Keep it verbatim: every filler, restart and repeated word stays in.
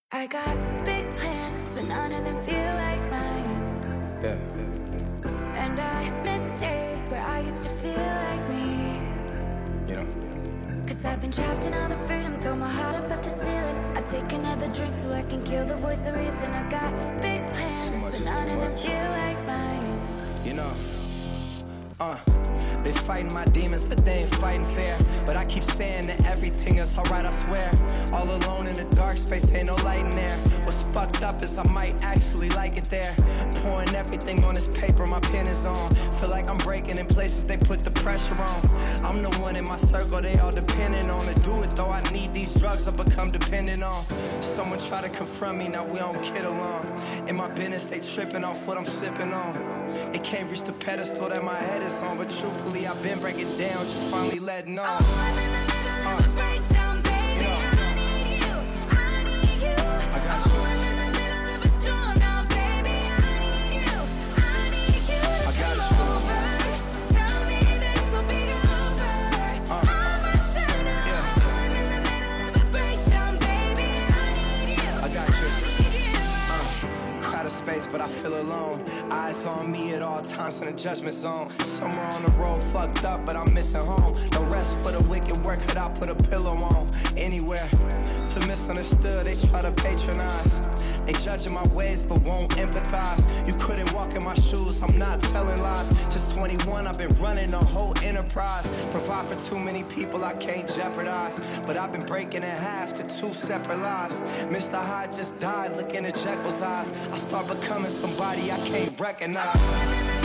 I got big plans, but none of them feel like mine. Yeah. And I miss days where I used to feel like me. You know. Cause I've been trapped in all the freedom, throw my heart up at the ceiling. I take another drink so I can kill the voice of reason. I got big plans, but none of them feel like mine. You know. Uh, been fighting my demons, but they ain't fighting fair. But I keep saying that everything is alright, I swear. All alone in the dark space, ain't no light in there. What's fucked up is I might actually like it there. Pouring everything on this paper, my pen is on. Feel like I'm breaking in places they put the pressure on. I'm the one in my circle, they all dependent on. To do it though, I need these drugs I become dependent on. Someone try to confront me, now we don't get along. In my business, they tripping off what I'm sipping on. It can't reach the pedestal that my head is on. But truthfully, I've been breaking down, just finally letting on. Oh, I'm in the middle of a breakdown, baby. You know. I need you, I need you. I got Oh, you. I'm in the middle of a storm now, baby. I need you, I need you to I got come you. over. Tell me this will be over. Uh. I'm a sinner. Yeah. Oh, I'm in the middle of a breakdown, baby. I need you, I got you. I need you. Uh, crowded space, but I feel alone. Eyes on me at all times in the judgment zone. Somewhere on the road, fucked up, but I'm missing home. No rest for the wicked, where could I put a pillow on? Anywhere. For misunderstood, they try to patronize. They judging my ways, but won't empathize. You couldn't walk in my shoes, I'm not telling lies. Since twenty-one, I've been running a whole enterprise. Provide for too many people I can't jeopardize. But I've been breaking in half to two separate lives. Mister Hyde just died, looking at Jekyll's eyes. I start becoming somebody I can't recognize. I'm in the